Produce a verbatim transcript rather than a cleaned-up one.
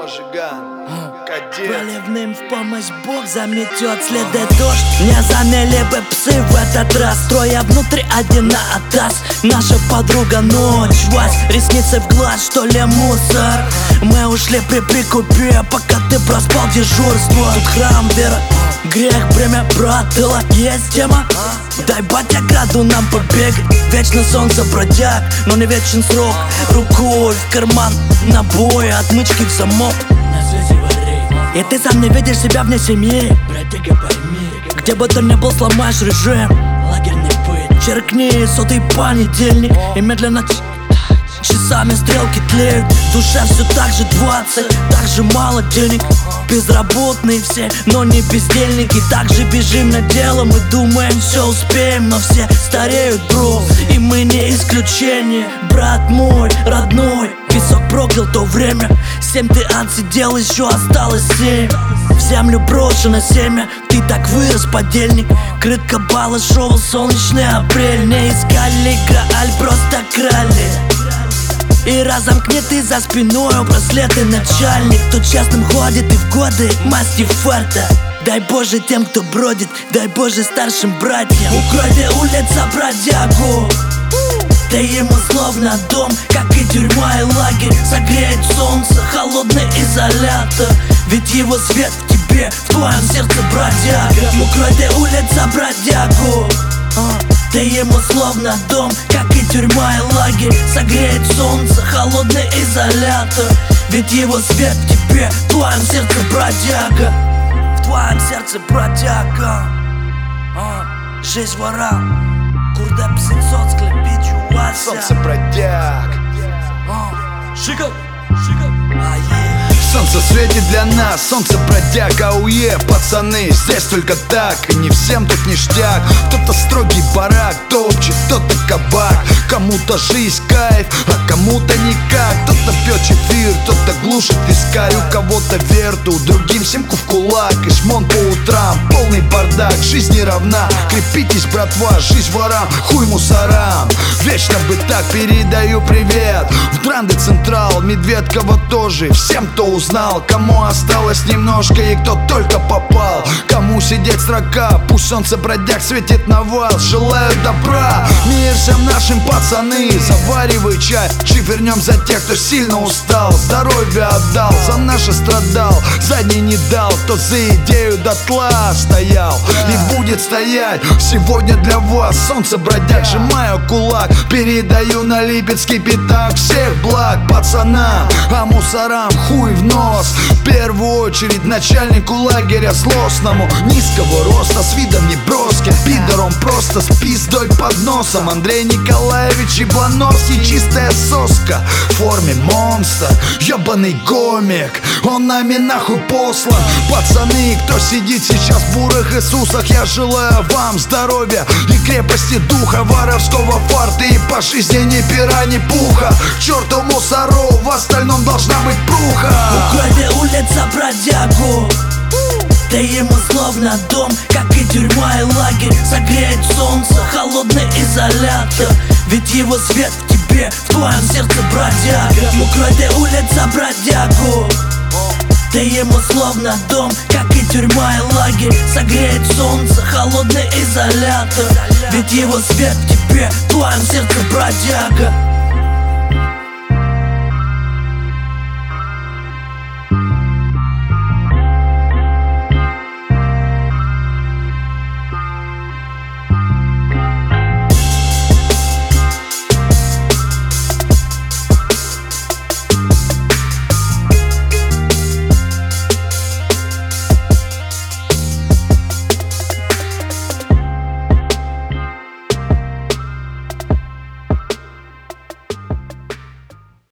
Жиган, Кадет. Проливным в помощь Бог заметет следы дождь. Не заняли бы псы в этот раз. Трое внутри, один на атас. Наша подруга ночь, Вась, ресницы в глаз, что ли мусор. Мы ушли при прикупе, пока ты проспал дежурство. Тут храм, вера, грех, бремя, брателла. Есть тема? Дай, батя, краду нам побегать. Вечно солнце бродяг, но не вечен срок. Рукой в карман, набой, отмычки в замок. И ты сам не видишь себя вне семьи. Братика, пойми, где бы ты ни был, сломаешь режим. Лагерный быт. Черкни сотый понедельник и медленно часами стрелки тлеют. Душа все так же двадцать, так же мало денег. Безработные все, но не бездельники. Так же бежим на дело, мы думаем, все успеем. Но все стареют, бро, и мы не исключение. Брат мой, родной, песок проклял то время. Семь ты отсидел, еще осталось семь. В землю брошено семя, ты так вырос, подельник. Крытка Балашова, солнечный апрель. Не искали Грааль, просто крали. И разом кнеты за спиной, браслеты начальник. Кто честным ходит и в годы масти фарта. Дай Боже тем, кто бродит, дай Боже старшим братьям. Укройте улица бродягу, ты ему словно дом, как и тюрьма и лагерь. Согреет солнце, холодный изолятор. Ведь его свет в тебе, в твоем сердце бродяга. Укройте улица бродягу, ты ему словно дом, как и тюрьма и лагерь. Согреет солнце, холодный изолятор. Ведь его свет в тебе, в твоем сердце бродяга. В твоем сердце бродяга. Жизнь вора, Курда псенцот, склепичу Вася. Солнце бродяг. Шика, шика, ае. Солнце светит для нас, солнце бродяг, ауе, пацаны, здесь только так, и не всем тут ништяк. Кто-то строгий барак, топчет, кто-то кабак. Кому-то жизнь кайф, а кому-то никак. Кто-то пьет чефир, кто-то глушит вискарь. У кого-то верту, другим семку в кулак. И шмон по утрам, полный бардак, жизнь не равна. Крепитесь, братва, жизнь ворам, хуй мусорам. Вечно бы так, передаю привет в Дранды Централ, Медведково тоже. Всем, кто узнал, кому осталось немножко и кто только попал. Кому сидеть строка, пусть солнце бродяг светит на вас. Желаю добра мир всем нашим, пацаны. Заваривай чай, чифернем за тех, кто сильно устал. Здоровье отдал, за наше страдал, задний не дал. Кто за идею дотла стоял и будет стоять сегодня для вас. Солнце бродяг, сжимаю кулак, передаю на Липецкий пятак. Всех благ пацанам, а мусорам хуй в нос. В первую очередь начальнику лагеря злостному, низкого роста, с видом неброским, пидором просто с пиздой под носом. Андрей Николаевич Иблоносский, чистая соска в форме монстр, ебаный гомик, он нами нахуй послан. Пацаны, кто сидит сейчас в бурых Иисусах, я желаю вам здоровья и крепости духа, воровского фарта и по жизни ни пера, ни пуха. К черту мусоров, в остальном должна быть пруха. Укройте улица бродягу, ты ему словно дом, как и тюрьма и лагерь. Согреет солнце, холодный изолятор. Ведь его свет в тебе, в твоем сердце бродяга. Укройте улица бродягу, ты ему словно дом, как и тюрьма и лагерь. Согреет солнце, холодный изолятор. Ведь его свет в тебе, в твоем сердце бродяга.